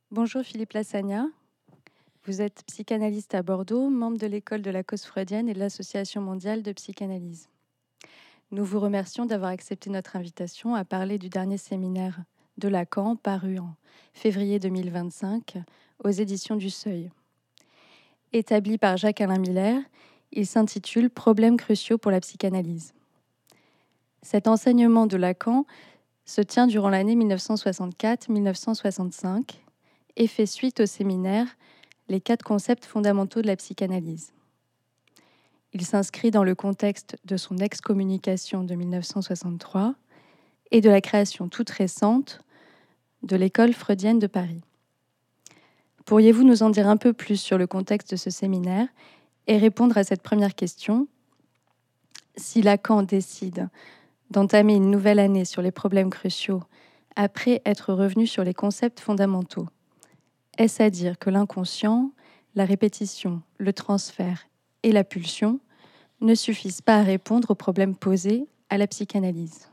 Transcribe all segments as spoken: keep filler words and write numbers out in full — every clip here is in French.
Bonjour Philippe Lassagna, vous êtes psychanalyste à Bordeaux, membre de l'école de la cause freudienne et de l'Association mondiale de psychanalyse. Nous vous remercions d'avoir accepté notre invitation à parler du dernier séminaire de Lacan paru en février deux mille vingt-cinq aux éditions du Seuil. Établi par Jacques-Alain Miller, il s'intitule « Problèmes cruciaux pour la psychanalyse ». Cet enseignement de Lacan se tient durant l'année mille neuf cent soixante-quatre mille neuf cent soixante-cinq et fait suite au séminaire « Les quatre concepts fondamentaux de la psychanalyse ». Il s'inscrit dans le contexte de son excommunication de mille neuf cent soixante-trois et de la création toute récente de l'école freudienne de Paris. Pourriez-vous nous en dire un peu plus sur le contexte de ce séminaire et répondre à cette première question? Si Lacan décide d'entamer une nouvelle année sur les problèmes cruciaux après être revenu sur les concepts fondamentaux, est-ce à dire que l'inconscient, la répétition, le transfert et la pulsion ne suffisent pas à répondre aux problèmes posés à la psychanalyse?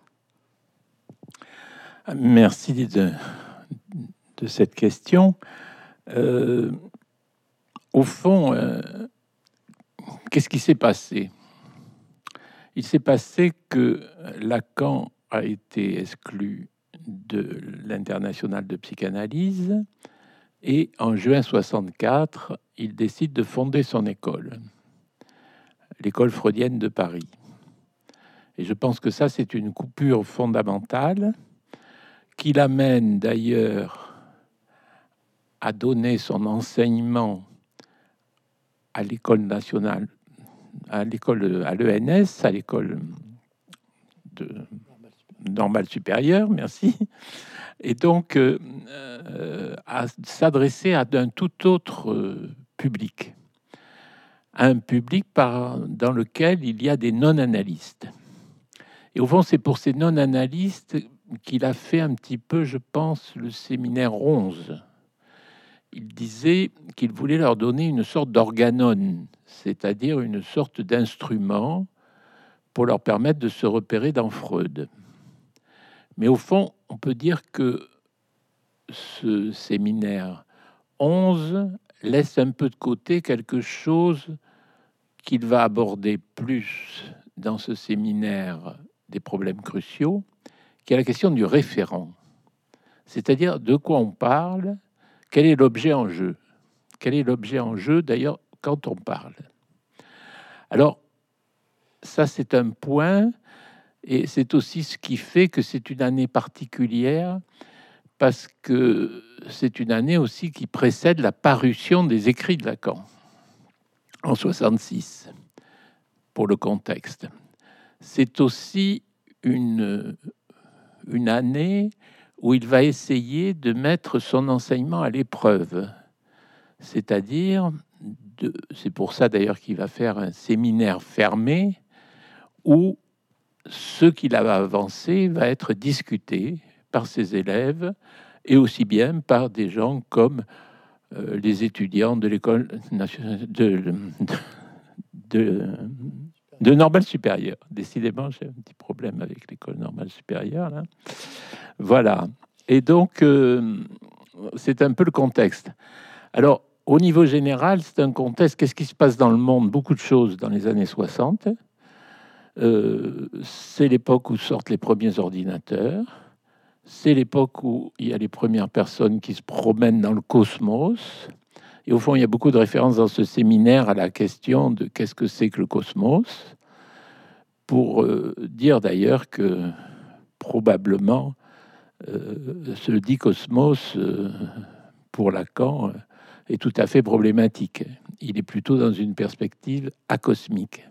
Merci de, de cette question. Euh, au fond, euh, qu'est-ce qui s'est passé? Il s'est passé que Lacan a été exclu de l'Internationale de psychanalyse et en juin soixante-quatre, il décide de fonder son école, l'école freudienne de Paris. Et je pense que ça, c'est une coupure fondamentale qui l'amène d'ailleurs à donner son enseignement à l'école nationale, à l'école, à l'E N S, à l'école de normale supérieure, merci, et donc euh, euh, à s'adresser à un tout autre euh, public, un public par, dans lequel il y a des non-analystes. Et au fond, c'est pour ces non-analystes qu'il a fait un petit peu, je pense, le séminaire onze. Il disait qu'il voulait leur donner une sorte d'organon, c'est-à-dire une sorte d'instrument pour leur permettre de se repérer dans Freud. Mais au fond, on peut dire que ce séminaire onze laisse un peu de côté quelque chose qu'il va aborder plus dans ce séminaire des problèmes cruciaux, qui est la question du référent. C'est-à-dire de quoi on parle, quel est l'objet en jeu. Quel est l'objet en jeu, d'ailleurs, quand on parle. Alors, ça, c'est un point, et c'est aussi ce qui fait que c'est une année particulière, parce que c'est une année aussi qui précède la parution des écrits de Lacan, en soixante-six, pour le contexte. C'est aussi une, une année où il va essayer de mettre son enseignement à l'épreuve. C'est-à-dire, de, c'est pour ça d'ailleurs qu'il va faire un séminaire fermé où ce qu'il a avancé va être discuté par ses élèves et aussi bien par des gens comme euh, les étudiants de l'école nationale de, de, de, de normale supérieure. Décidément, j'ai un petit problème avec l'école normale supérieure, là. Voilà. Et donc, euh, c'est un peu le contexte. Alors, au niveau général, c'est un contexte. Qu'est-ce qui se passe dans le monde? Beaucoup de choses dans les années soixante. Euh, c'est l'époque où sortent les premiers ordinateurs. C'est l'époque où il y a les premières personnes qui se promènent dans le cosmos. Et au fond, il y a beaucoup de références dans ce séminaire à la question de qu'est-ce que c'est que le cosmos, pour euh, dire d'ailleurs que probablement euh, ce dit cosmos, euh, pour Lacan, euh, est tout à fait problématique. Il est plutôt dans une perspective acosmique.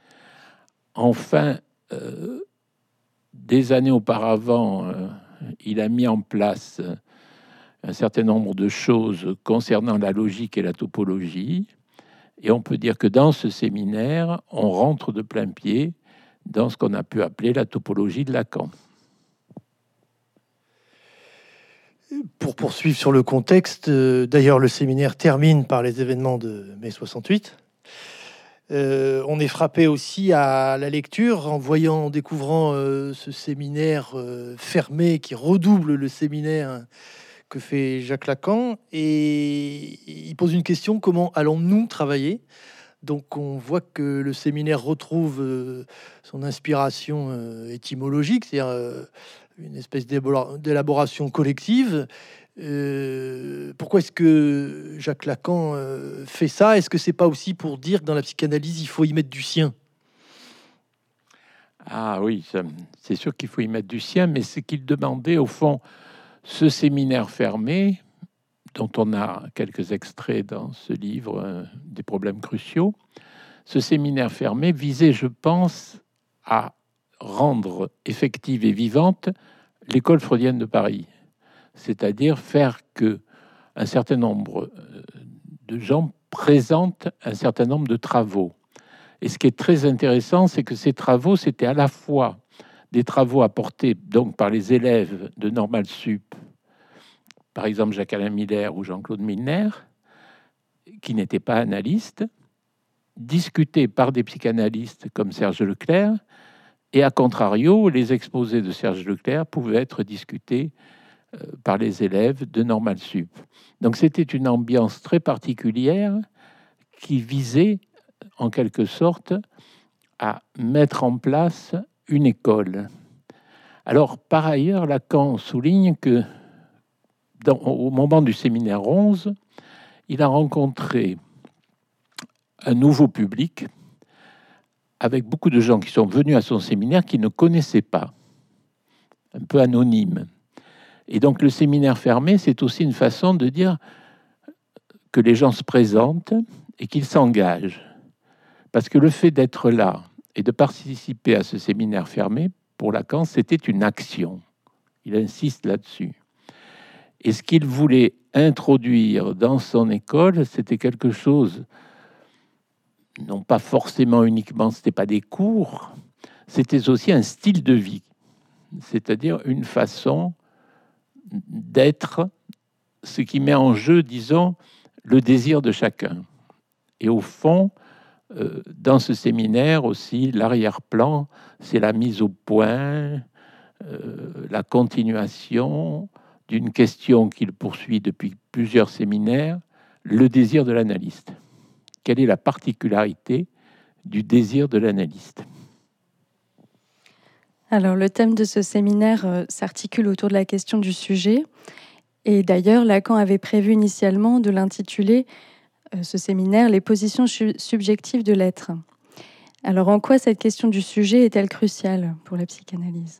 Enfin, euh, des années auparavant, euh, il a mis en place un certain nombre de choses concernant la logique et la topologie. Et on peut dire que dans ce séminaire, on rentre de plein pied dans ce qu'on a pu appeler la topologie de Lacan. Pour poursuivre sur le contexte, euh, d'ailleurs, le séminaire termine par les événements de mai soixante-huit. Euh, on est frappé aussi à la lecture en voyant, en découvrant euh, ce séminaire euh, fermé qui redouble le séminaire que fait Jacques Lacan, et il pose une question: comment allons-nous travailler? Donc on voit que le séminaire retrouve euh, son inspiration euh, étymologique, c'est-à-dire euh, une espèce d'élabora- d'élaboration collective. Euh, pourquoi est-ce que Jacques Lacan euh, fait ça? Est-ce que c'est pas aussi pour dire que dans la psychanalyse, il faut y mettre du sien? Ah oui, ça, c'est sûr qu'il faut y mettre du sien, mais ce qu'il demandait, au fond, ce séminaire fermé, dont on a quelques extraits dans ce livre, euh, des problèmes cruciaux, ce séminaire fermé visait, je pense, à rendre effective et vivante l'école freudienne de Paris, c'est-à-dire faire que un certain nombre de gens présentent un certain nombre de travaux. Et ce qui est très intéressant, c'est que ces travaux, c'était à la fois des travaux apportés donc par les élèves de Normal Sup, par exemple Jacques-Alain Miller ou Jean-Claude Milner, qui n'étaient pas analystes, discutés par des psychanalystes comme Serge Leclerc, et à contrario, les exposés de Serge Leclerc pouvaient être discutés euh, par les élèves de Normal Sup. Donc c'était une ambiance très particulière qui visait en quelque sorte à mettre en place une école. Alors, par ailleurs, Lacan souligne que dans, au moment du séminaire onze, il a rencontré un nouveau public avec beaucoup de gens qui sont venus à son séminaire qui ne connaissaient pas, un peu anonymes. Et donc, le séminaire fermé, c'est aussi une façon de dire que les gens se présentent et qu'ils s'engagent. Parce que le fait d'être là et de participer à ce séminaire fermé, pour Lacan, c'était une action. Il insiste là-dessus. Et ce qu'il voulait introduire dans son école, c'était quelque chose, non pas forcément uniquement, c'était pas des cours, c'était aussi un style de vie, c'est-à-dire une façon d'être, ce qui met en jeu, disons, le désir de chacun. Et au fond, euh, dans ce séminaire aussi, l'arrière-plan, c'est la mise au point, euh, la continuation d'une question qu'il poursuit depuis plusieurs séminaires, le désir de l'analyste. Quelle est la particularité du désir de l'analyste? Alors, le thème de ce séminaire euh, s'articule autour de la question du sujet. Et d'ailleurs, Lacan avait prévu initialement de l'intituler, euh, ce séminaire, « Les positions subjectives de l'être ». Alors, en quoi cette question du sujet est-elle cruciale pour la psychanalyse?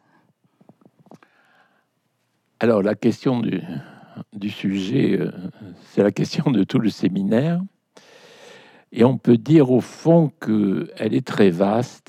Alors, la question du, du sujet, euh, c'est la question de tout le séminaire. Et on peut dire au fond qu'elle est très vaste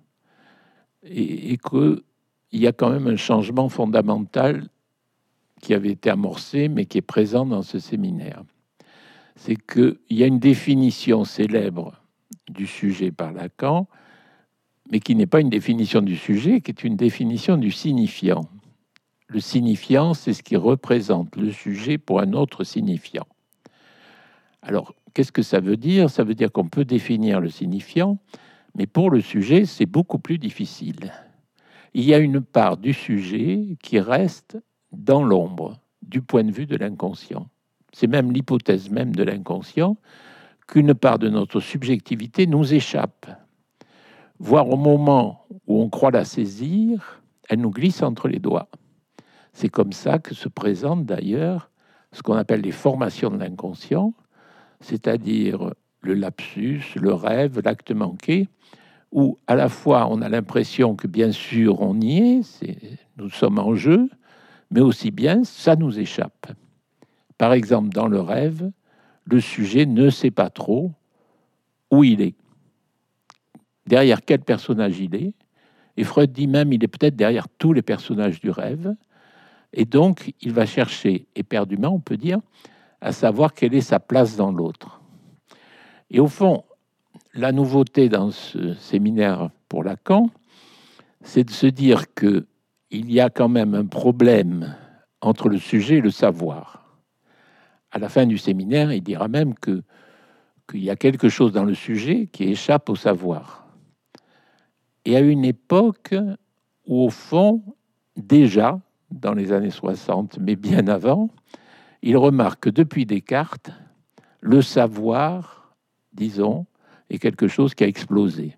et, et qu'il y a quand même un changement fondamental qui avait été amorcé, mais qui est présent dans ce séminaire. C'est qu'il y a une définition célèbre du sujet par Lacan, mais qui n'est pas une définition du sujet, qui est une définition du signifiant. Le signifiant, c'est ce qui représente le sujet pour un autre signifiant. Alors, qu'est-ce que ça veut dire? Ça veut dire qu'on peut définir le signifiant, mais pour le sujet, c'est beaucoup plus difficile. Il y a une part du sujet qui reste dans l'ombre, du point de vue de l'inconscient. C'est même l'hypothèse même de l'inconscient qu'une part de notre subjectivité nous échappe. Voire au moment où on croit la saisir, elle nous glisse entre les doigts. C'est comme ça que se présentent d'ailleurs ce qu'on appelle les formations de l'inconscient, c'est-à-dire le lapsus, le rêve, l'acte manqué, où à la fois on a l'impression que bien sûr on y est, c'est, nous sommes en jeu, mais aussi bien ça nous échappe. Par exemple, dans le rêve, le sujet ne sait pas trop où il est, derrière quel personnage il est, et Freud dit même il est peut-être derrière tous les personnages du rêve, et donc il va chercher éperdument, on peut dire, à savoir quelle est sa place dans l'autre. Et au fond, la nouveauté dans ce séminaire pour Lacan, c'est de se dire qu'il y a quand même un problème entre le sujet et le savoir. À la fin du séminaire, il dira même que, qu'il y a quelque chose dans le sujet qui échappe au savoir. Et à une époque où, au fond, déjà, dans les années soixante, mais bien avant, il remarque que depuis Descartes, le savoir, disons, est quelque chose qui a explosé.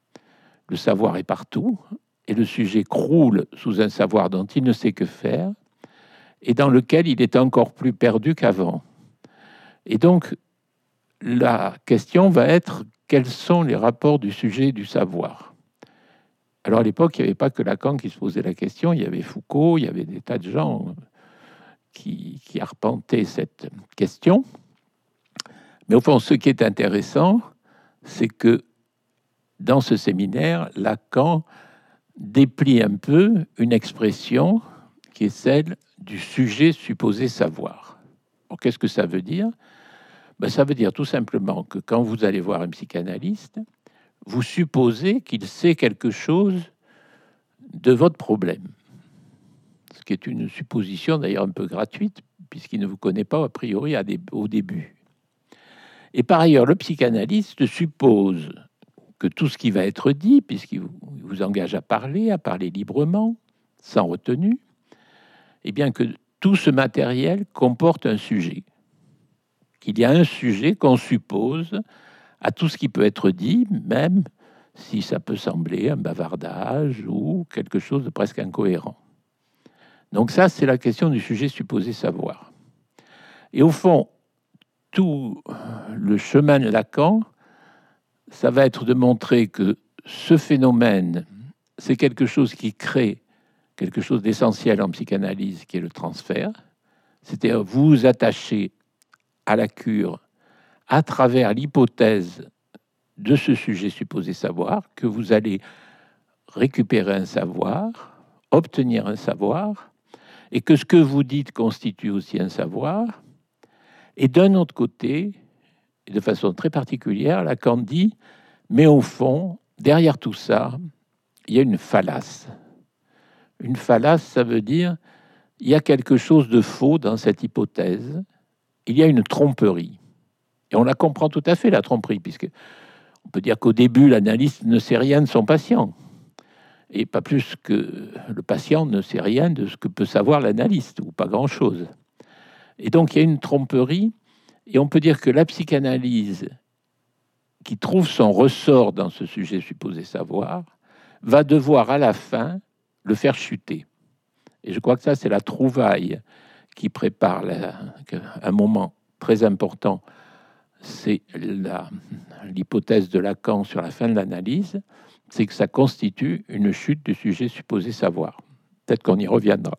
Le savoir est partout, et le sujet croule sous un savoir dont il ne sait que faire, et dans lequel il est encore plus perdu qu'avant. Et donc, la question va être, quels sont les rapports du sujet et du savoir? Alors, à l'époque, il n'y avait pas que Lacan qui se posait la question, il y avait Foucault, il y avait des tas de gens qui, qui arpentaient cette question. Mais au fond, ce qui est intéressant, c'est que dans ce séminaire, Lacan déplie un peu une expression qui est celle du sujet supposé savoir. Alors, qu'est-ce que ça veut dire? Ben, ça veut dire tout simplement que quand vous allez voir un psychanalyste, vous supposez qu'il sait quelque chose de votre problème. Ce qui est une supposition d'ailleurs un peu gratuite, puisqu'il ne vous connaît pas a priori à des, au début. Et par ailleurs, le psychanalyste suppose que tout ce qui va être dit, puisqu'il vous, vous engage à parler, à parler librement, sans retenue, et bien que tout ce matériel comporte un sujet. Qu'il y a un sujet qu'on suppose à tout ce qui peut être dit, même si ça peut sembler un bavardage ou quelque chose de presque incohérent. Donc ça, c'est la question du sujet supposé savoir. Et au fond, tout le chemin de Lacan, ça va être de montrer que ce phénomène, c'est quelque chose qui crée quelque chose d'essentiel en psychanalyse, qui est le transfert. C'est-à-dire vous vous attachez à la cure à travers l'hypothèse de ce sujet supposé savoir, que vous allez récupérer un savoir, obtenir un savoir, et que ce que vous dites constitue aussi un savoir. Et d'un autre côté, et de façon très particulière, Lacan dit, mais au fond, derrière tout ça, il y a une fallace. Une fallace, ça veut dire, il y a quelque chose de faux dans cette hypothèse, il y a une tromperie. Et on la comprend tout à fait, la tromperie, puisque on peut dire qu'au début, l'analyste ne sait rien de son patient, et pas plus que le patient ne sait rien de ce que peut savoir l'analyste, ou pas grand-chose. Et donc, il y a une tromperie, et on peut dire que la psychanalyse, qui trouve son ressort dans ce sujet supposé savoir, va devoir à la fin le faire chuter. Et je crois que ça, c'est la trouvaille qui prépare la, un moment très important. C'est la, l'hypothèse de Lacan sur la fin de l'analyse, c'est que ça constitue une chute du sujet supposé savoir. Peut-être qu'on y reviendra.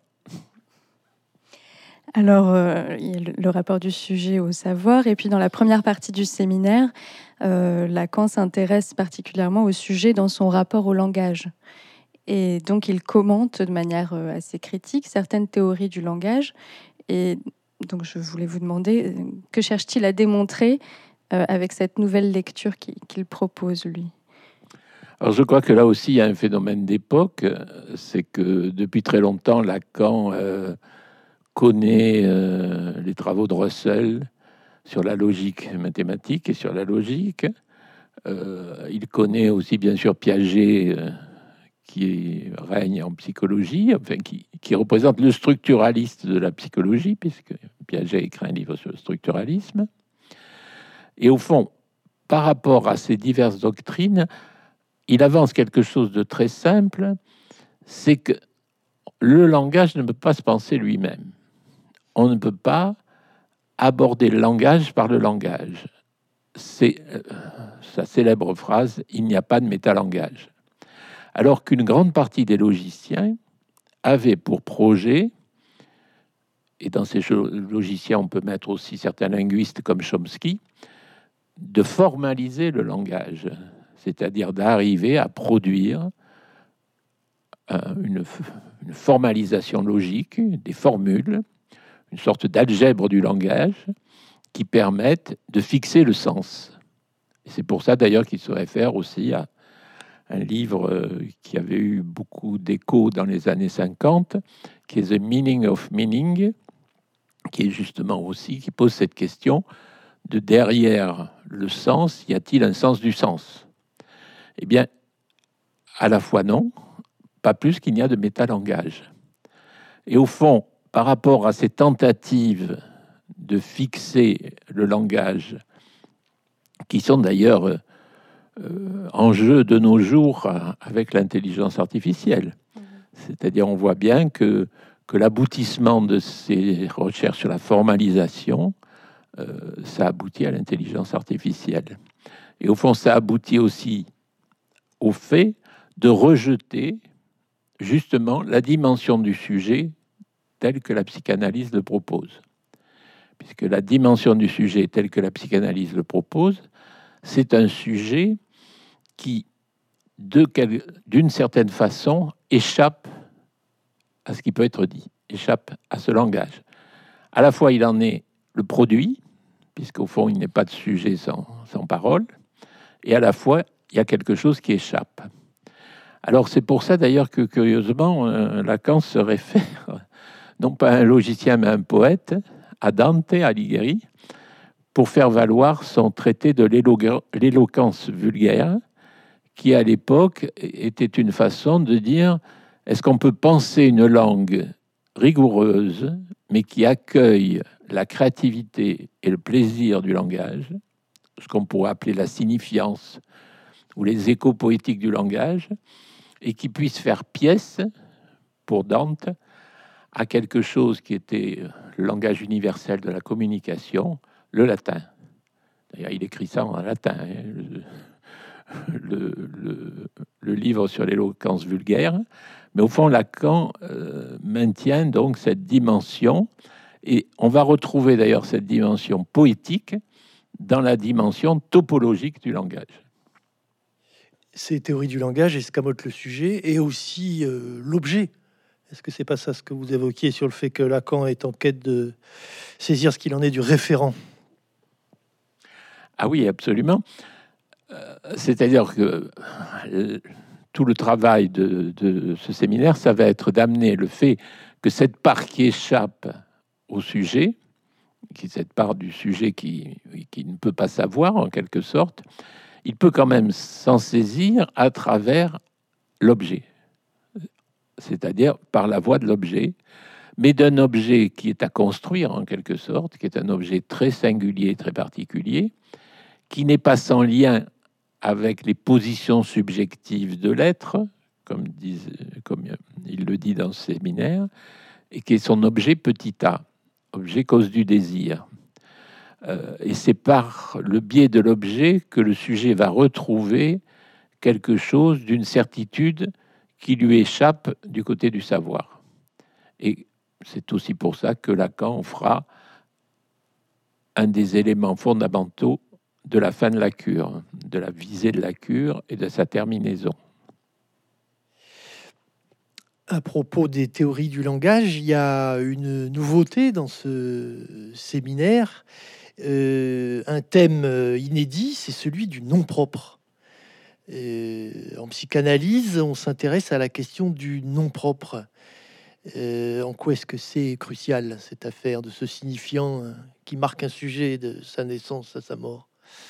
Alors, euh, il y a le, le rapport du sujet au savoir, et puis dans la première partie du séminaire, euh, Lacan s'intéresse particulièrement au sujet dans son rapport au langage. Et donc, il commente de manière assez critique certaines théories du langage. Et donc, je voulais vous demander, que cherche-t-il à démontrer euh, avec cette nouvelle lecture qu'il, qu'il propose, lui? Alors, je crois que là aussi, il y a un phénomène d'époque. C'est que depuis très longtemps, Lacan euh, connaît euh, les travaux de Russell sur la logique mathématique et sur la logique. Euh, il connaît aussi, bien sûr, Piaget, euh, qui règne en psychologie, enfin, qui, qui représente le structuraliste de la psychologie, puisque Piaget écrit un livre sur le structuralisme. Et au fond, par rapport à ces diverses doctrines, il avance quelque chose de très simple, c'est que le langage ne peut pas se penser lui-même. On ne peut pas aborder le langage par le langage. C'est euh, sa célèbre phrase, il n'y a pas de métalangage. Alors qu'une grande partie des logiciens avaient pour projet, et dans ces logiciens on peut mettre aussi certains linguistes comme Chomsky, de formaliser le langage, c'est-à-dire d'arriver à produire une, une formalisation logique, des formules, une sorte d'algèbre du langage qui permettent de fixer le sens. Et c'est pour ça d'ailleurs qu'il se réfère aussi à un livre qui avait eu beaucoup d'écho dans les années cinquante, qui est The Meaning of Meaning, qui est justement aussi, qui pose cette question de derrière le sens, y a-t-il un sens du sens? Eh bien, à la fois non, pas plus qu'il n'y a de métalangage. Et au fond, par rapport à ces tentatives de fixer le langage, qui sont d'ailleurs euh, euh, en jeu de nos jours euh, avec l'intelligence artificielle. Mmh. C'est-à-dire, on voit bien que, que l'aboutissement de ces recherches sur la formalisation, euh, ça aboutit à l'intelligence artificielle. Et au fond, ça aboutit aussi au fait de rejeter justement la dimension du sujet telle que la psychanalyse le propose. Puisque la dimension du sujet telle que la psychanalyse le propose, c'est un sujet qui, de quel, d'une certaine façon, échappe à ce qui peut être dit, échappe à ce langage. À la fois, il en est le produit, puisqu'au fond, il n'est pas de sujet sans, sans parole, et à la fois, il y a quelque chose qui échappe. Alors, c'est pour ça, d'ailleurs, que, curieusement, euh, Lacan se réfère, non pas à un logicien, mais à un poète, à Dante Alighieri, pour faire valoir son traité de l'éloquence vulgaire, qui, à l'époque, était une façon de dire est-ce qu'on peut penser une langue rigoureuse, mais qui accueille la créativité et le plaisir du langage, ce qu'on pourrait appeler la signifiance ou les échos poétiques du langage, et qui puisse faire pièce, pour Dante, à quelque chose qui était le langage universel de la communication, le latin. D'ailleurs, il écrit ça en latin. Hein, le, le, le livre sur l'éloquence vulgaire. Mais au fond, Lacan euh, maintient donc cette dimension, et on va retrouver d'ailleurs cette dimension poétique dans la dimension topologique du langage. Ces théories du langage escamotent le sujet et aussi euh, l'objet. Est-ce que c'est pas ça ce que vous évoquiez sur le fait que Lacan est en quête de saisir ce qu'il en est du référent? Ah oui, absolument. Euh, c'est-à-dire que euh, tout le travail de, de ce séminaire, ça va être d'amener le fait que cette part qui échappe au sujet, qui cette part du sujet qui, qui ne peut pas savoir en quelque sorte, il peut quand même s'en saisir à travers l'objet, c'est-à-dire par la voie de l'objet, mais d'un objet qui est à construire en quelque sorte, qui est un objet très singulier, très particulier, qui n'est pas sans lien avec les positions subjectives de l'être, comme, disent, comme il le dit dans ce séminaire, et qui est son objet petit a, objet cause du désir. Euh, et c'est par le biais de l'objet que le sujet va retrouver quelque chose d'une certitude qui lui échappe du côté du savoir. Et c'est aussi pour ça que Lacan fera un des éléments fondamentaux de la fin de la cure, de la visée de la cure et de sa terminaison. À propos des théories du langage, il y a une nouveauté dans ce séminaire, euh, un thème inédit, c'est celui du nom propre. Euh, en psychanalyse, on s'intéresse à la question du nom propre. Euh, en quoi est-ce que c'est crucial, cette affaire de ce signifiant qui marque un sujet de sa naissance à sa mort?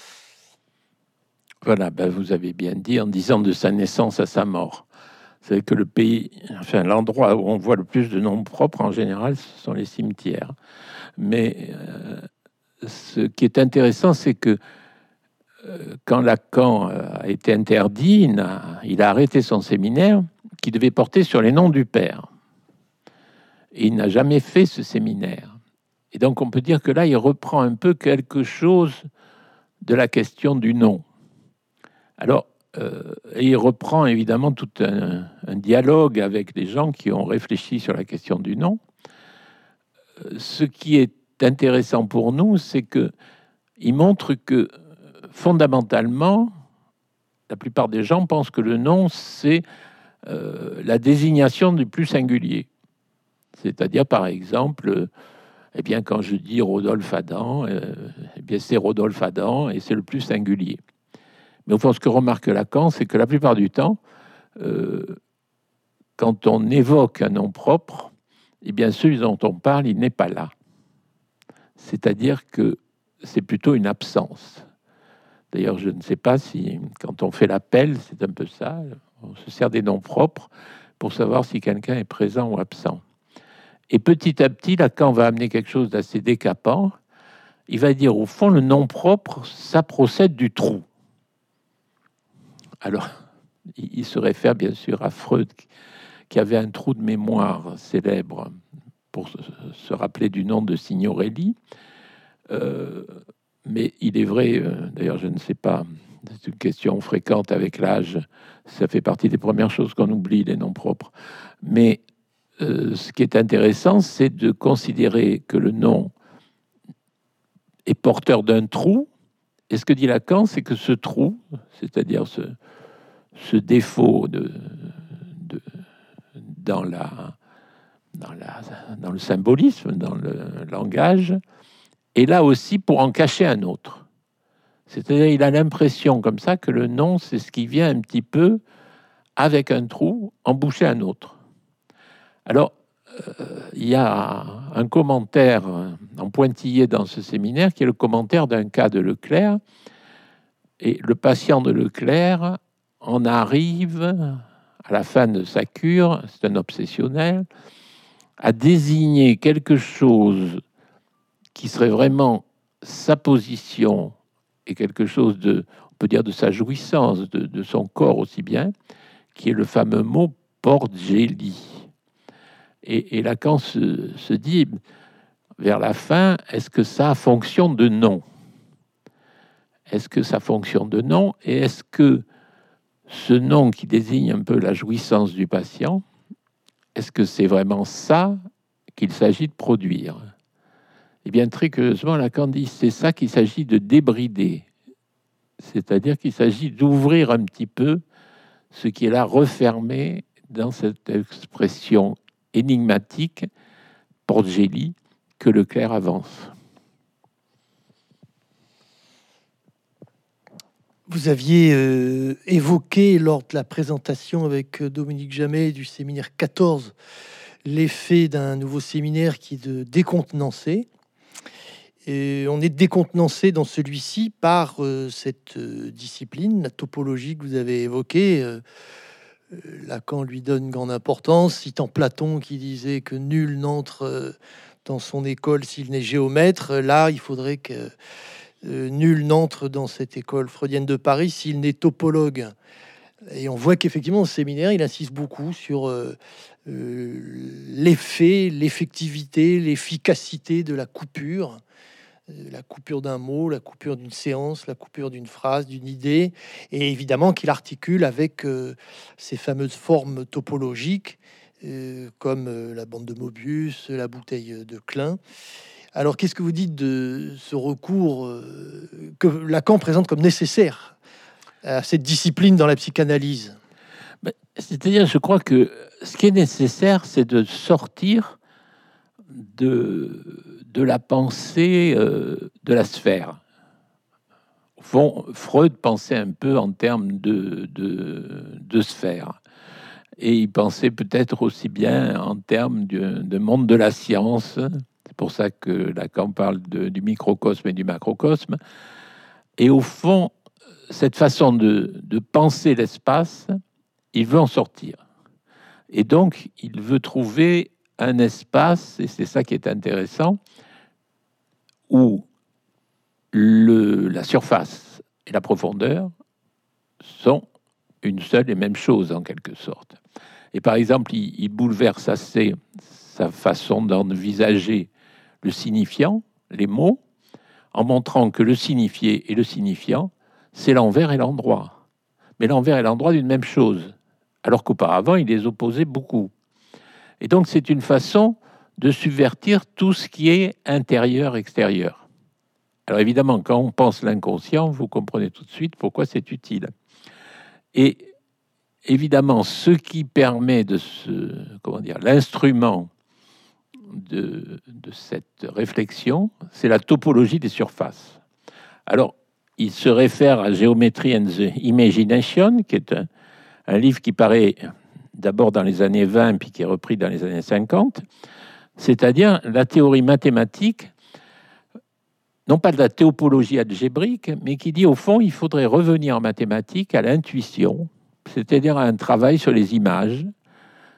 Voilà, ben vous avez bien dit, en disant de sa naissance à sa mort. C'est que le pays, enfin l'endroit où on voit le plus de noms propres, en général, ce sont les cimetières. Mais euh, ce qui est intéressant, c'est que euh, quand Lacan a été interdit, il a, il a arrêté son séminaire qui devait porter sur les noms du père. Et il n'a jamais fait ce séminaire. Et donc on peut dire que là, il reprend un peu quelque chose de la question du nom. Alors, euh, et il reprend évidemment tout un, un dialogue avec les gens qui ont réfléchi sur la question du nom. Ce qui est intéressant pour nous, c'est que il montre que fondamentalement, la plupart des gens pensent que le nom, c'est euh, la désignation du plus singulier. C'est-à-dire, par exemple, eh bien, quand je dis Rodolphe Adam, euh, eh bien, c'est Rodolphe Adam et c'est le plus singulier. Mais au fond, ce que remarque Lacan, c'est que la plupart du temps, euh, quand on évoque un nom propre, eh bien, celui dont on parle, il n'est pas là. C'est-à-dire que c'est plutôt une absence. D'ailleurs, je ne sais pas si, quand on fait l'appel, c'est un peu ça, on se sert des noms propres pour savoir si quelqu'un est présent ou absent. Et petit à petit, Lacan va amener quelque chose d'assez décapant. Il va dire, au fond, le nom propre, ça procède du trou. Alors, il se réfère bien sûr à Freud, qui avait un trou de mémoire célèbre pour se rappeler du nom de Signorelli. Euh, mais il est vrai, euh, d'ailleurs, je ne sais pas, c'est une question fréquente avec l'âge, ça fait partie des premières choses qu'on oublie, les noms propres. Mais euh, ce qui est intéressant, c'est de considérer que le nom est porteur d'un trou. Et ce que dit Lacan, c'est que ce trou, c'est-à-dire ce, ce défaut de, de, dans, la, dans, la, dans le symbolisme, dans le langage, est là aussi pour en cacher un autre. C'est-à-dire il a l'impression comme ça que le nom, c'est ce qui vient un petit peu, avec un trou, emboucher un autre. Alors, euh, il y a un commentaire en pointillé dans ce séminaire qui est le commentaire d'un cas de Leclerc. Et le patient de Leclerc en arrive, à la fin de sa cure, c'est un obsessionnel, à désigner quelque chose qui serait vraiment sa position et quelque chose de, on peut dire, de sa jouissance, de, de son corps aussi bien, qui est le fameux mot Porgelli. Et, et Lacan se, se dit, vers la fin, est-ce que ça fonctionne de nom ? Est-ce que ça fonctionne de nom ? Et est-ce que ce nom qui désigne un peu la jouissance du patient, est-ce que c'est vraiment ça qu'il s'agit de produire ? Eh bien, très curieusement, Lacan dit, c'est ça qu'il s'agit de débrider. C'est-à-dire qu'il s'agit d'ouvrir un petit peu ce qui est là refermé dans cette expression énigmatique, Porgelli, que Leclerc avance. Vous aviez euh, évoqué lors de la présentation avec Dominique Jamet du séminaire quatorze l'effet d'un nouveau séminaire qui est de décontenancer. Et on est décontenancé dans celui-ci par euh, cette euh, discipline, la topologie que vous avez évoquée. Euh, Lacan lui donne grande importance, citant Platon qui disait que nul n'entre euh, dans son école s'il n'est géomètre. Là, il faudrait que euh, nul n'entre dans cette école freudienne de Paris s'il n'est topologue. Et on voit qu'effectivement, au séminaire, il insiste beaucoup sur euh, euh, l'effet, l'effectivité, l'efficacité de la coupure. La coupure d'un mot, la coupure d'une séance, la coupure d'une phrase, d'une idée, et évidemment qu'il articule avec euh, ces fameuses formes topologiques, euh, comme euh, la bande de Mobius, la bouteille de Klein. Alors, qu'est-ce que vous dites de ce recours euh, que Lacan présente comme nécessaire à cette discipline dans la psychanalyse ? C'est-à-dire, je crois que ce qui est nécessaire, c'est de sortir de, de la pensée euh, de la sphère. Au fond, Freud pensait un peu en termes de, de, de sphère. Et il pensait peut-être aussi bien en termes du, de monde de la science. C'est pour ça que Lacan parle de, du microcosme et du macrocosme. Et au fond, cette façon de, de penser l'espace, il veut en sortir. Et donc, il veut trouver un espace, et c'est ça qui est intéressant, où le, la surface et la profondeur sont une seule et même chose, en quelque sorte. Et par exemple, il, il bouleverse assez sa façon d'envisager le signifiant, les mots, en montrant que le signifié et le signifiant, c'est l'envers et l'endroit. Mais l'envers et l'endroit d'une même chose, alors qu'auparavant, il les opposait beaucoup. Et donc, c'est une façon de subvertir tout ce qui est intérieur-extérieur. Alors évidemment, quand on pense l'inconscient, vous comprenez tout de suite pourquoi c'est utile. Et évidemment, ce qui permet de se, comment dire, l'instrument de, de cette réflexion, c'est la topologie des surfaces. Alors, il se réfère à Geometry and the Imagination, qui est un, un livre qui paraît d'abord dans les années vingt, puis qui est repris dans les années cinquante, c'est-à-dire la théorie mathématique, non pas de la topologie algébrique, mais qui dit au fond, il faudrait revenir en mathématiques à l'intuition, c'est-à-dire à un travail sur les images,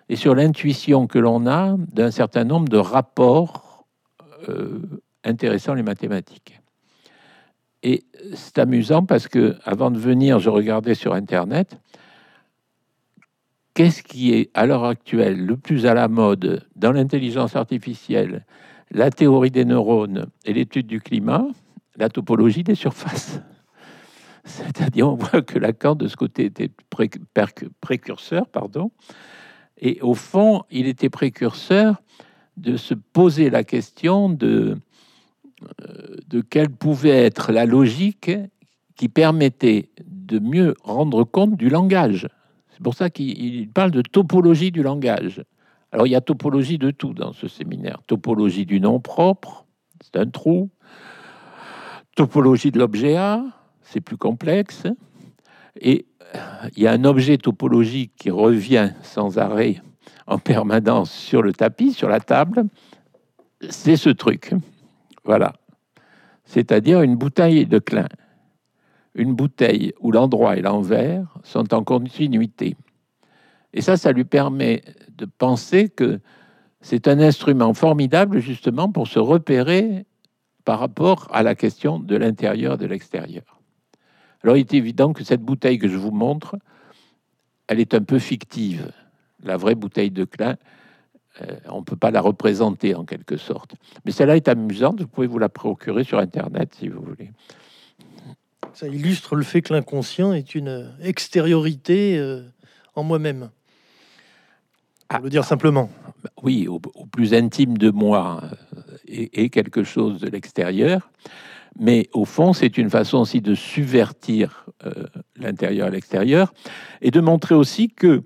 et sur l'intuition que l'on a d'un certain nombre de rapports euh, intéressant les mathématiques. Et c'est amusant parce que avant de venir, je regardais sur Internet qu'est-ce qui est à l'heure actuelle le plus à la mode dans l'intelligence artificielle, la théorie des neurones et l'étude du climat, la topologie des surfaces. C'est-à-dire, on voit que Lacan, de ce côté, était pré- précurseur, pardon, et au fond, il était précurseur de se poser la question de de quelle pouvait être la logique qui permettait de mieux rendre compte du langage. C'est pour ça qu'il parle de topologie du langage. Alors, il y a topologie de tout dans ce séminaire. Topologie du nom propre, c'est un trou. Topologie de l'objet A, c'est plus complexe. Et il y a un objet topologique qui revient sans arrêt en permanence sur le tapis, sur la table. C'est ce truc. Voilà. C'est-à-dire une bouteille de Klein. Une bouteille où l'endroit et l'envers sont en continuité. Et ça, ça lui permet de penser que c'est un instrument formidable, justement, pour se repérer par rapport à la question de l'intérieur et de l'extérieur. Alors, il est évident que cette bouteille que je vous montre, elle est un peu fictive. La vraie bouteille de Klein, Euh, on ne peut pas la représenter en quelque sorte. Mais celle-là est amusante, vous pouvez vous la procurer sur Internet si vous voulez. Ça illustre le fait que l'inconscient est une extériorité euh, en moi-même, pour ah, le dire simplement. Bah, oui, au, au plus intime de moi euh, est, est quelque chose de l'extérieur, mais au fond, c'est une façon aussi de subvertir euh, l'intérieur et l'extérieur, et de montrer aussi que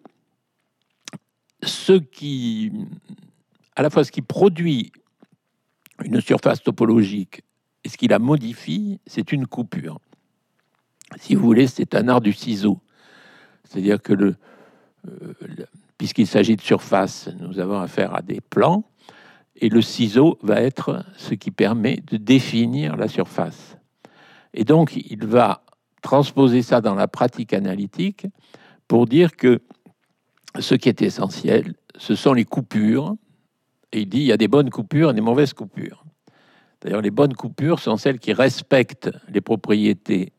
ce qui, à la fois ce qui produit une surface topologique et ce qui la modifie, c'est une coupure. Si vous voulez, c'est un art du ciseau. C'est-à-dire que, le, euh, le, puisqu'il s'agit de surface, nous avons affaire à des plans, et le ciseau va être ce qui permet de définir la surface. Et donc, il va transposer ça dans la pratique analytique pour dire que ce qui est essentiel, ce sont les coupures. Et il dit, il y a des bonnes coupures et des mauvaises coupures. D'ailleurs, les bonnes coupures sont celles qui respectent les propriétés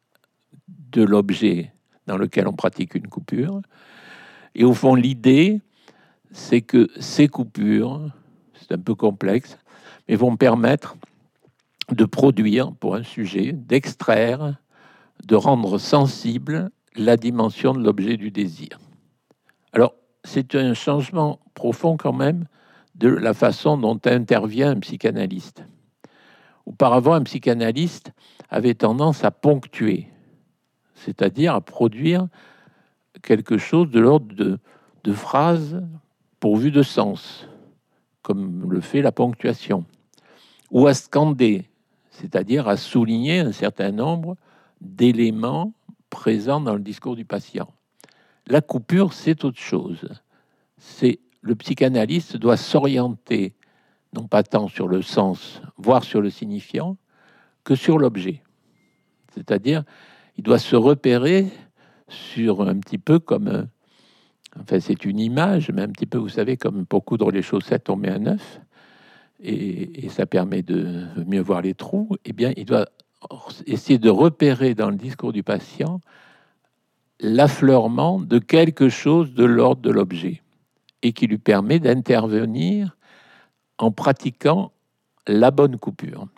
de l'objet dans lequel on pratique une coupure. Et au fond, l'idée, c'est que ces coupures, c'est un peu complexe, mais vont permettre de produire, pour un sujet, d'extraire, de rendre sensible la dimension de l'objet du désir. Alors, c'est un changement profond quand même de la façon dont intervient un psychanalyste. Auparavant, un psychanalyste avait tendance à ponctuer, c'est-à-dire à produire quelque chose de l'ordre de, de phrases pourvues de sens, comme le fait la ponctuation, ou à scander, c'est-à-dire à souligner un certain nombre d'éléments présents dans le discours du patient. La coupure, c'est autre chose. C'est le psychanalyste doit s'orienter, non pas tant sur le sens, voire sur le signifiant, que sur l'objet. C'est-à-dire, il doit se repérer sur un petit peu comme, enfin c'est une image, mais un petit peu, vous savez, comme pour coudre les chaussettes, on met un œuf, et, et ça permet de mieux voir les trous. Eh bien, il doit essayer de repérer dans le discours du patient l'affleurement de quelque chose de l'ordre de l'objet, et qui lui permet d'intervenir en pratiquant la bonne coupure.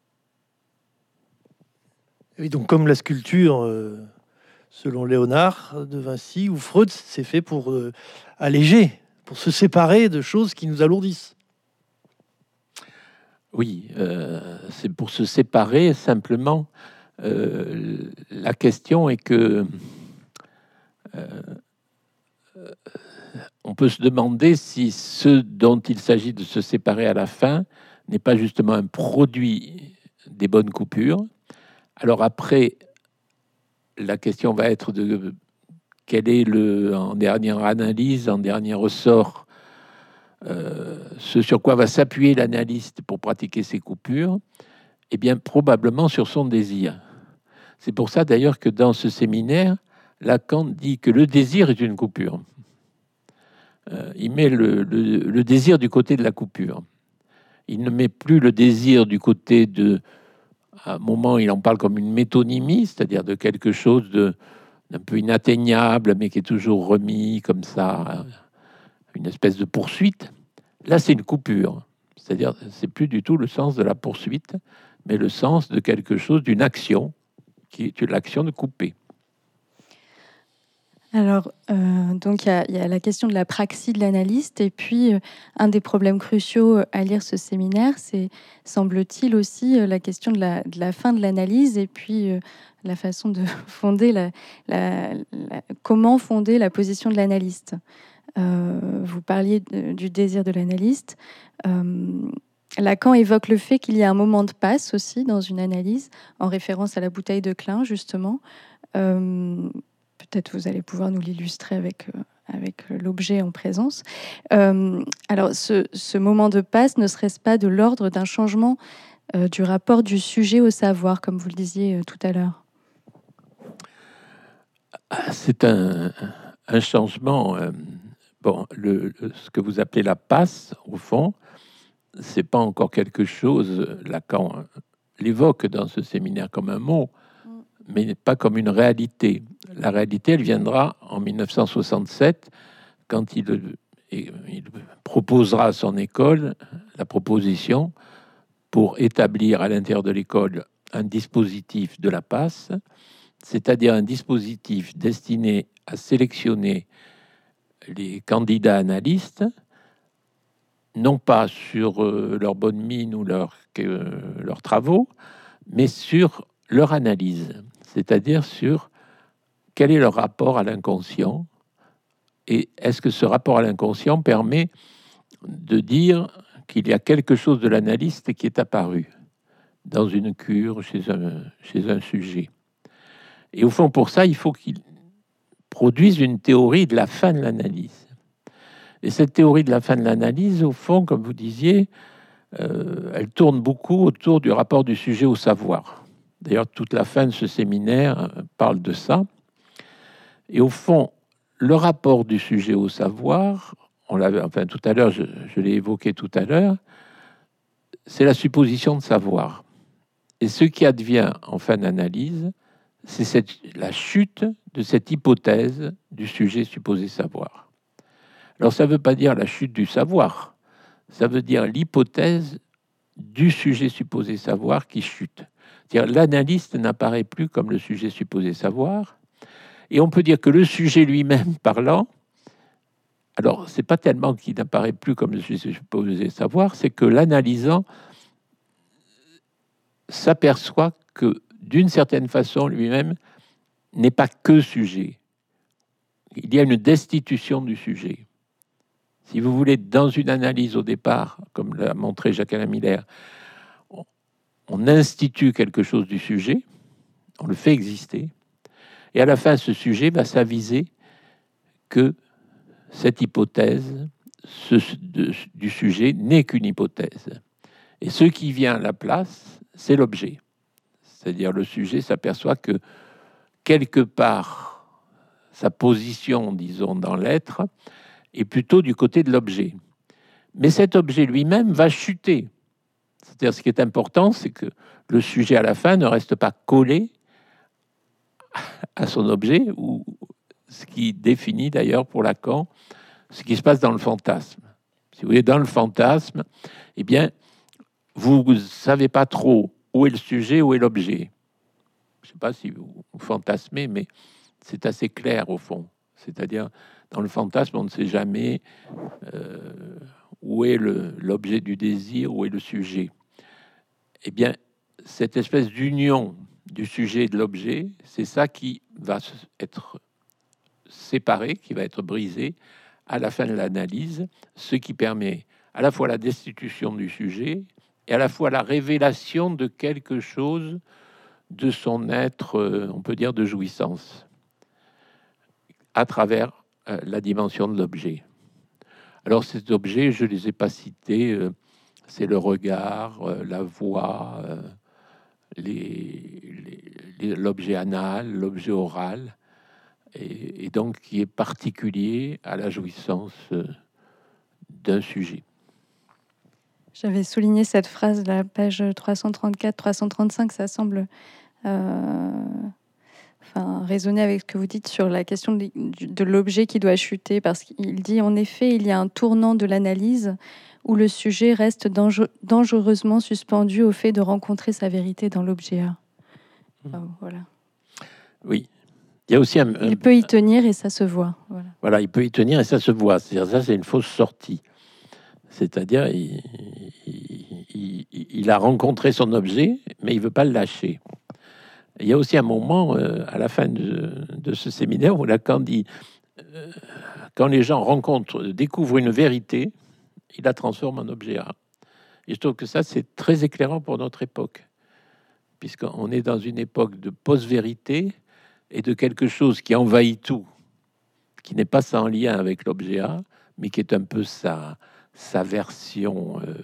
Oui, donc comme la sculpture, euh, selon Léonard de Vinci ou Freud, c'est fait pour euh, alléger, pour se séparer de choses qui nous alourdissent. Oui, euh, c'est pour se séparer simplement. Euh, la question est que euh, on peut se demander si ce dont il s'agit de se séparer à la fin n'est pas justement un produit des bonnes coupures. Alors après, la question va être de quel est le, en dernière analyse, en dernier ressort, euh, ce sur quoi va s'appuyer l'analyste pour pratiquer ces coupures. Eh bien, probablement sur son désir. C'est pour ça d'ailleurs que dans ce séminaire, Lacan dit que le désir est une coupure. euh, il met le, le, le désir du côté de la coupure. Il ne met plus le désir du côté de... À un moment, il en parle comme une métonymie, c'est-à-dire de quelque chose de, d'un peu inatteignable, mais qui est toujours remis comme ça, une espèce de poursuite. Là, c'est une coupure. C'est-à-dire, c'est plus du tout le sens de la poursuite, mais le sens de quelque chose, d'une action, qui est l'action de couper. Alors, euh, donc il y, y a la question de la praxis de l'analyste, et puis euh, un des problèmes cruciaux à lire ce séminaire, c'est, semble-t-il aussi, euh, la question de la, de la fin de l'analyse, et puis euh, la façon de fonder, la, la, la, comment fonder la position de l'analyste. Euh, vous parliez de, du désir de l'analyste. Euh, Lacan évoque le fait qu'il y a un moment de passe aussi dans une analyse, en référence à la bouteille de Klein, justement. Euh, Peut-être vous allez pouvoir nous l'illustrer avec, euh, avec l'objet en présence. Euh, alors, ce, ce moment de passe ne serait-ce pas de l'ordre d'un changement euh, du rapport du sujet au savoir, comme vous le disiez euh, tout à l'heure? C'est un, un changement. Euh, bon, le, le, ce que vous appelez la passe, au fond, c'est pas encore quelque chose. Lacan l'évoque dans ce séminaire comme un mot, mais pas comme une réalité. La réalité, elle viendra en mille neuf cent soixante-sept, quand il, il proposera à son école la proposition pour établir à l'intérieur de l'école un dispositif de la passe, c'est-à-dire un dispositif destiné à sélectionner les candidats analystes, non pas sur euh, leur bonne mine ou leur, euh, leurs travaux, mais sur leur analyse, c'est-à-dire sur quel est leur rapport à l'inconscient, et est-ce que ce rapport à l'inconscient permet de dire qu'il y a quelque chose de l'analyste qui est apparu dans une cure, chez un, chez un sujet. Et au fond, pour ça, il faut qu'il produise une théorie de la fin de l'analyse. Et cette théorie de la fin de l'analyse, au fond, comme vous disiez, euh, elle tourne beaucoup autour du rapport du sujet au savoir. D'ailleurs, toute la fin de ce séminaire parle de ça. Et au fond, le rapport du sujet au savoir, on l'avait, enfin tout à l'heure, je, je l'ai évoqué tout à l'heure, c'est la supposition de savoir. Et ce qui advient en fin d'analyse, c'est cette, la chute de cette hypothèse du sujet supposé savoir. Alors ça ne veut pas dire la chute du savoir, ça veut dire l'hypothèse du sujet supposé savoir qui chute. C'est-à-dire l'analyste n'apparaît plus comme le sujet supposé savoir, et on peut dire que le sujet lui-même parlant, alors c'est pas tellement qu'il n'apparaît plus comme le sujet supposé savoir, c'est que l'analysant s'aperçoit que d'une certaine façon lui-même n'est pas que sujet. Il y a une destitution du sujet. Si vous voulez, dans une analyse au départ, comme l'a montré Jacques-Alain Miller, on institue quelque chose du sujet, on le fait exister, et à la fin, ce sujet va s'aviser que cette hypothèse ce, de, du sujet n'est qu'une hypothèse. Et ce qui vient à la place, c'est l'objet. C'est-à-dire le sujet s'aperçoit que quelque part, sa position, disons, dans l'être, est plutôt du côté de l'objet. Mais cet objet lui-même va chuter. C'est-à-dire, ce qui est important, c'est que le sujet, à la fin, ne reste pas collé à son objet, ou ce qui définit d'ailleurs pour Lacan ce qui se passe dans le fantasme. Si vous voulez, dans le fantasme, eh bien, vous ne savez pas trop où est le sujet, où est l'objet. Je ne sais pas si vous fantasmez, mais c'est assez clair au fond. C'est-à-dire, dans le fantasme, on ne sait jamais euh, où est le, l'objet du désir, où est le sujet. Eh bien, cette espèce d'union du sujet et de l'objet, c'est ça qui va être séparé, qui va être brisé à la fin de l'analyse, ce qui permet à la fois la destitution du sujet et à la fois la révélation de quelque chose de son être, on peut dire, de jouissance, à travers euh, la dimension de l'objet. Alors cet objet, je ne les ai pas cités, euh, c'est le regard, euh, la voix, euh, les, les, les, l'objet anal, l'objet oral. et, et donc qui est particulier à la jouissance euh, d'un sujet. J'avais souligné cette phrase, la page trois cent trente-quatre trois cent trente-cinq, ça semble euh, enfin, résonner avec ce que vous dites sur la question de, de l'objet qui doit chuter, parce qu'il dit, en effet, il y a un tournant de l'analyse où le sujet reste dange- dangereusement suspendu au fait de rencontrer sa vérité dans l'objet A. Enfin, voilà. Oui. Il y a aussi un, un, il peut y tenir et ça se voit. Voilà, voilà il peut y tenir et ça se voit. C'est-à-dire, ça, c'est une fausse sortie. C'est-à-dire, il, il, il, il a rencontré son objet, mais il ne veut pas le lâcher. Il y a aussi un moment, euh, à la fin de, de ce séminaire, où Lacan dit, euh, quand les gens rencontrent, découvrent une vérité, il la transforme en objet A. Et je trouve que ça, c'est très éclairant pour notre époque, puisqu'on est dans une époque de post-vérité et de quelque chose qui envahit tout, qui n'est pas sans lien avec l'objet A, mais qui est un peu sa, sa version euh,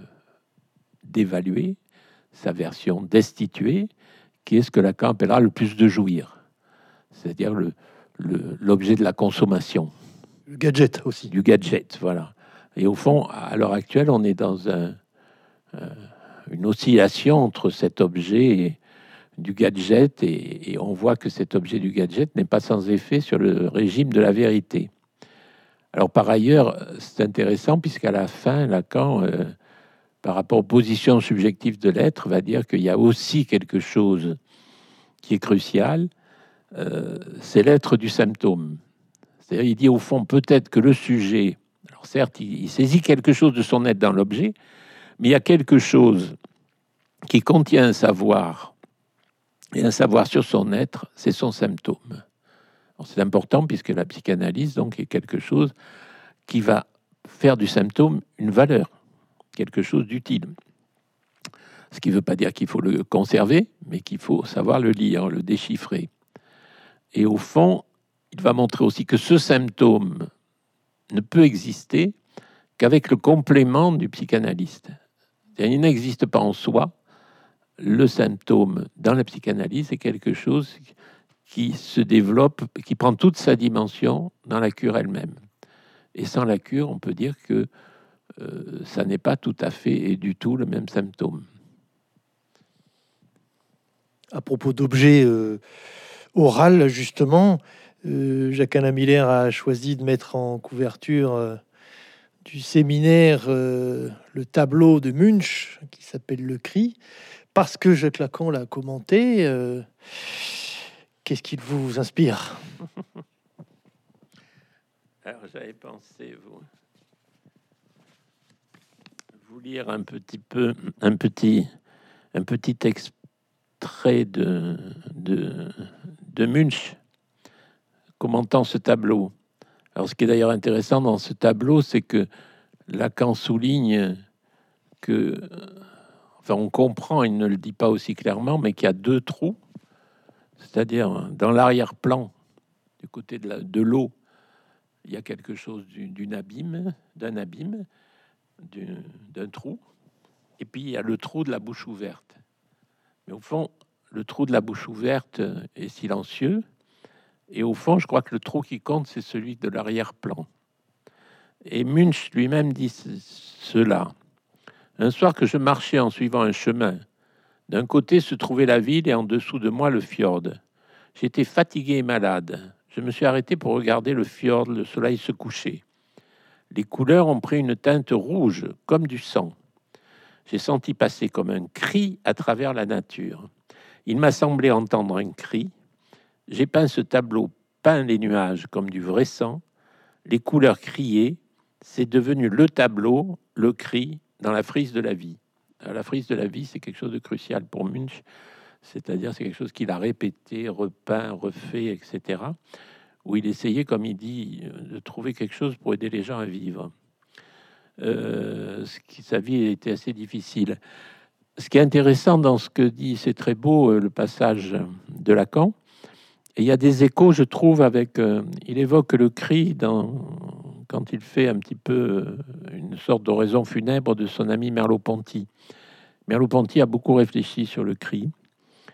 dévaluée, sa version destituée, qui est ce que Lacan appellera le plus de jouir, c'est-à-dire le, le, l'objet de la consommation. Le gadget aussi. Du gadget, voilà. Et au fond, à l'heure actuelle, on est dans un, euh, une oscillation entre cet objet du gadget et, et on voit que cet objet du gadget n'est pas sans effet sur le régime de la vérité. Alors par ailleurs, c'est intéressant puisqu'à la fin, Lacan, euh, par rapport aux positions subjectives de l'être, va dire qu'il y a aussi quelque chose qui est crucial, euh, c'est l'être du symptôme. C'est-à-dire, il dit au fond peut-être que le sujet, alors certes, il, il saisit quelque chose de son être dans l'objet, mais il y a quelque chose qui contient un savoir, et un savoir sur son être, c'est son symptôme. Alors, c'est important puisque la psychanalyse donc est quelque chose qui va faire du symptôme une valeur, quelque chose d'utile. Ce qui ne veut pas dire qu'il faut le conserver, mais qu'il faut savoir le lire, le déchiffrer. Et au fond, il va montrer aussi que ce symptôme ne peut exister qu'avec le complément du psychanalyste. C'est-à-dire, il n'existe pas en soi. Le symptôme dans la psychanalyse est quelque chose qui se développe, qui prend toute sa dimension dans la cure elle-même. Et sans la cure, on peut dire que euh, ça n'est pas tout à fait et du tout le même symptôme. À propos d'objets euh, oral, justement, euh, Jacques-Alain Miller a choisi de mettre en couverture euh, du séminaire euh, le tableau de Munch qui s'appelle Le Cri, parce que Jacques Lacan l'a commenté. Euh, qu'est-ce qu'il vous inspire? Alors j'avais pensé vous, vous lire un petit peu, un petit, un petit extrait de, de, de Munch commentant ce tableau. Alors ce qui est d'ailleurs intéressant dans ce tableau, c'est que Lacan souligne que, enfin on comprend, il ne le dit pas aussi clairement, mais qu'il y a deux trous, c'est-à-dire dans l'arrière-plan, du côté de, la, de l'eau, il y a quelque chose d'une, d'une abîme, d'un abîme, d'une, d'un trou, et puis il y a le trou de la bouche ouverte. Mais au fond, le trou de la bouche ouverte est silencieux, et au fond, je crois que le trou qui compte, c'est celui de l'arrière-plan. Et Munch lui-même dit cela. Un soir que je marchais en suivant un chemin, d'un côté se trouvait la ville et en dessous de moi le fjord. J'étais fatigué et malade. Je me suis arrêté pour regarder le fjord, le soleil se coucher. Les couleurs ont pris une teinte rouge, comme du sang. J'ai senti passer comme un cri à travers la nature. Il m'a semblé entendre un cri. J'ai peint ce tableau, peint les nuages comme du vrai sang. Les couleurs criaient, c'est devenu le tableau, le cri, dans la frise de la vie. Alors, la frise de la vie, c'est quelque chose de crucial pour Munch, c'est-à-dire c'est quelque chose qu'il a répété, repeint, refait, et cetera, où il essayait, comme il dit, de trouver quelque chose pour aider les gens à vivre. Euh, ce qui, sa vie était assez difficile. Ce qui est intéressant dans ce que dit, c'est très beau, le passage de Lacan, et il y a des échos, je trouve, avec... Euh, il évoque le cri dans, quand il fait un petit peu une sorte d'oraison funèbre de son ami Merleau-Ponty. Merleau-Ponty a beaucoup réfléchi sur le cri.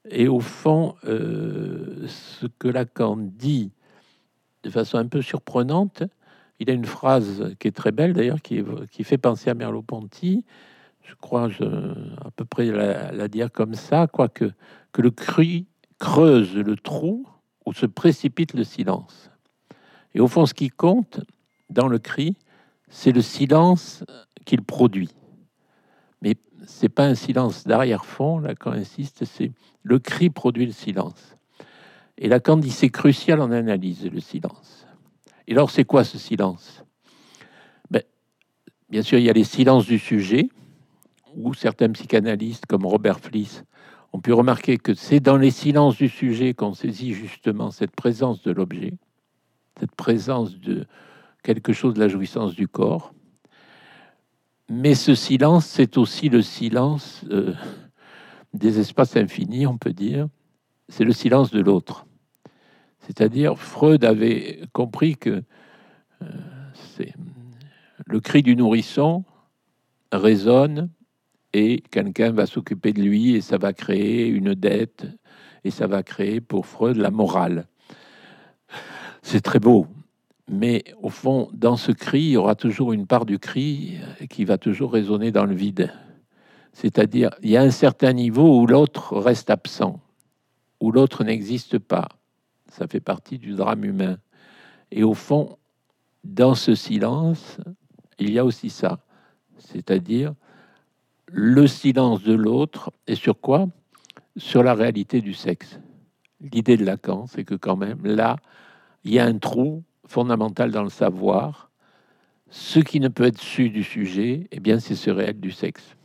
Et au fond, euh, ce que Lacan dit de façon un peu surprenante, il a une phrase qui est très belle d'ailleurs, qui, qui fait penser à Merleau-Ponty. Je crois je, à peu près la, la dire comme ça, quoi, que, que le cri creuse le trou où se précipite le silence. Et au fond, ce qui compte dans le cri, c'est le silence qu'il produit. Mais c'est pas un silence d'arrière-fond, Lacan insiste, c'est le cri produit le silence. Et Lacan dit c'est crucial en analyse, le silence. Et alors, c'est quoi ce silence? Ben, bien sûr, il y a les silences du sujet, où certains psychanalystes, comme Robert Fliess, ont pu remarquer que c'est dans les silences du sujet qu'on saisit justement cette présence de l'objet, cette présence de quelque chose de la jouissance du corps. Mais ce silence, c'est aussi le silence euh, des espaces infinis, on peut dire. C'est le silence de l'autre. C'est-à-dire, Freud avait compris que euh, c'est, le cri du nourrisson résonne et quelqu'un va s'occuper de lui et ça va créer une dette et ça va créer pour Freud la morale. C'est très beau, mais au fond, dans ce cri, il y aura toujours une part du cri qui va toujours résonner dans le vide. C'est-à-dire, il y a un certain niveau où l'autre reste absent, où l'autre n'existe pas. Ça fait partie du drame humain. Et au fond, dans ce silence, il y a aussi ça, c'est-à-dire le silence de l'autre. Et sur quoi? Sur la réalité du sexe. L'idée de Lacan, c'est que quand même, là, il y a un trou fondamental dans le savoir. Ce qui ne peut être su du sujet, eh bien, c'est ce réel du sexe.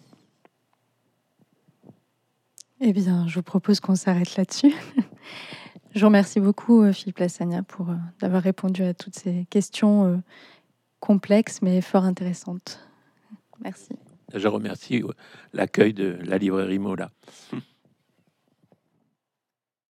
Eh bien, je vous propose qu'on s'arrête là-dessus. Je vous remercie beaucoup, Philippe Lasagna, pour euh, d'avoir répondu à toutes ces questions euh, complexes, mais fort intéressantes. Merci. Je remercie l'accueil de la librairie Mola.